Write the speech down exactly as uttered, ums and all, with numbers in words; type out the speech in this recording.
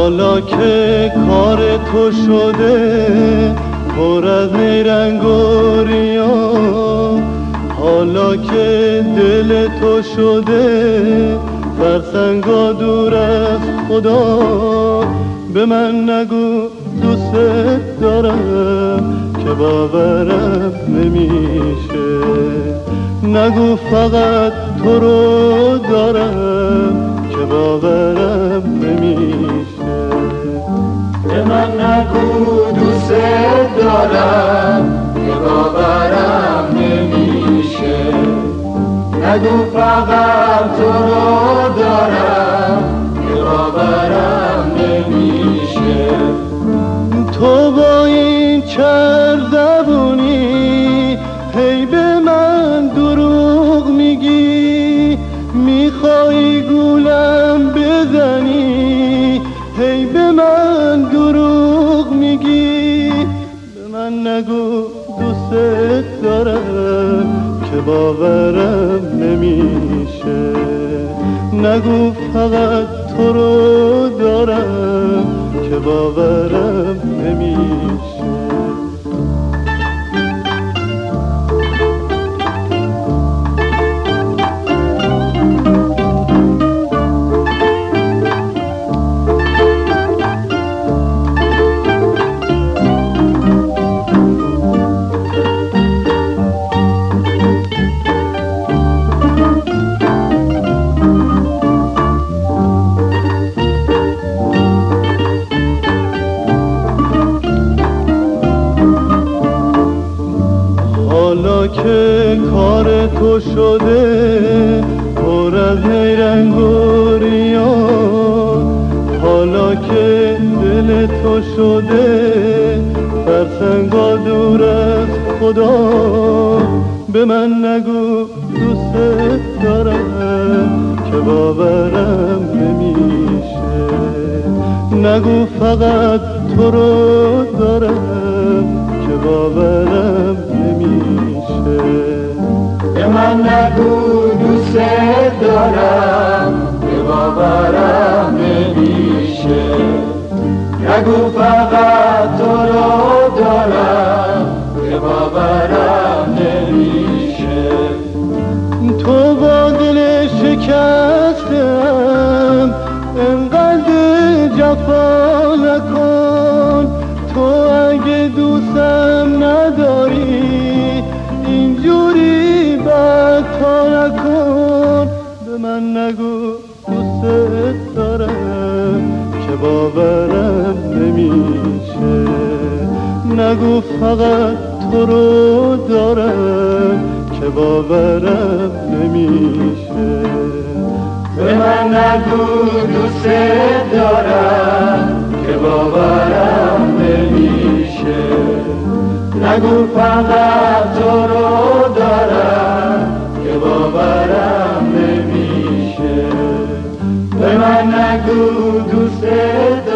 حالا که کار تو شده پر از نیرنگ و ریا، حالا که دل تو شده فرسنگا دور از خدا، به من نگو دوست دارم که باورم نمیشه، نگو فقط تو رو دارم که باورم نمیشه. به من نگو دوست دارم که باورم نمیشه، نگو فقط تو رو دارم که باورم نمیشه. تو با این چر زبونی هی به من دروغ میگی، میخوای گولم بزنی هی به من دروغ میگی. به من نگو دوست دارم که باورم نمیشه، نگو فقط تو رو دارم که باورم نمیشه. حالا که کار تو شده پر از نیرنگ و ریا، حالا که دل تو شده فرسنگا دور از خدا، به من نگو دوست دارم که باورم نمیشه، نگو فقط تو رو دارم که باورم نمیشه. به من نگو دوست دارم که باورم نمیشه، نگو فقط تو رو دارم که باورم نمیشه. تو با دل شکستم انقدر جفا نکن، تو اگه دوستم نداری اینجوری بدتا نکن. به من نگو دوست دارم که باورم نمیشه، نگو فقط تو رو دارم که باورم نمیشه. به من نگو دوست دارم که باورم نمیشه، نگو فقط تو رو دارم که باورم نمیشه. به من نگو دوست